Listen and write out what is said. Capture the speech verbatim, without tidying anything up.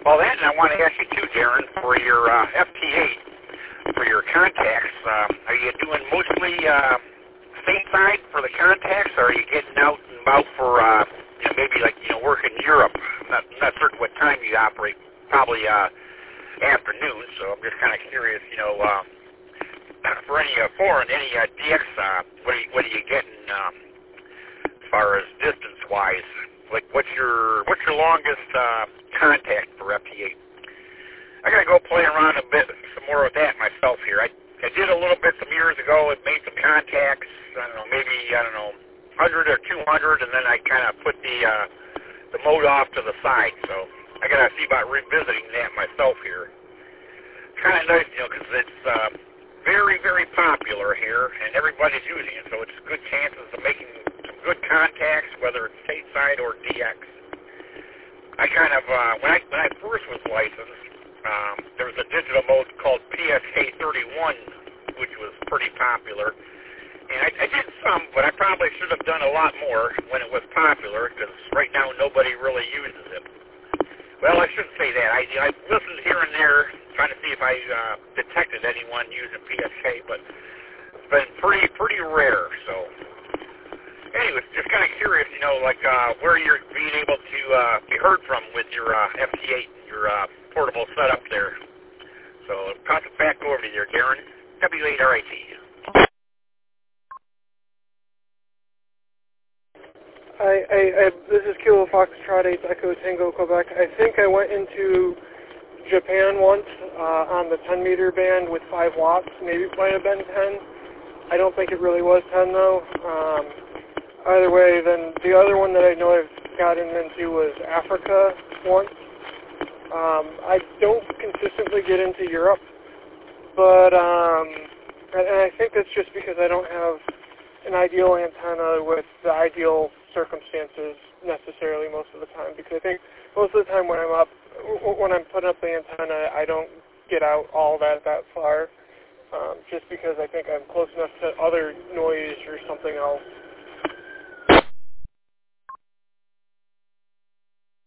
Well, that, and I want to ask you too, Darren, for your uh, F T eight, for your contacts, um, are you doing mostly uh, stateside for the contacts, or are you getting out and about for uh, you know, maybe like, you know, work in Europe? I'm not, I'm not certain what time you operate, probably uh, afternoon, so I'm just kind of curious, you know, uh, for any uh, foreign, any uh, D X, uh, what, are you, what are you getting um, as far as distance-wise? Like, what's your what's your longest uh, contact for F T eight? I gotta go play around a bit, some more with that myself here. I I did a little bit some years ago and made some contacts. I don't know, maybe I don't know, one hundred or two hundred, and then I kind of put the uh, the mode off to the side. So I gotta see about revisiting that myself here. It's kind of nice, you know, because it's uh, very very popular here, and everybody's using it. So it's good chances of making some good contacts, whether it's stateside or D X. I kind of uh, when I when I first was licensed, um, there was a digital mode called P S K thirty-one, which was pretty popular. And I, I did some, but I probably should have done a lot more when it was popular, because right now nobody really uses it. Well, I shouldn't say that. I, I listened here and there, trying to see if I uh, detected anyone using P S K, but it's been pretty pretty rare. So, anyways, just kind of curious, you know, like uh, where you're being able to uh, be heard from with your uh, F T eight, your uh, portable setup there. So, I'll toss it back over to you there, Darren. W eight R I T. I, I, I, this is Kilo Foxtrot eight Echo Tango, Quebec. I think I went into Japan once uh, on the ten meter band with five watts. Maybe it might have been ten. I don't think it really was ten, though. Um, either way, then the other one that I know I've gotten into was Africa once. Um, I don't consistently get into Europe, but um, and, and I think that's just because I don't have an ideal antenna with the ideal circumstances necessarily most of the time, because I think most of the time when I'm up, when I'm putting up the antenna, I don't get out all that that far, um, just because I think I'm close enough to other noise or something else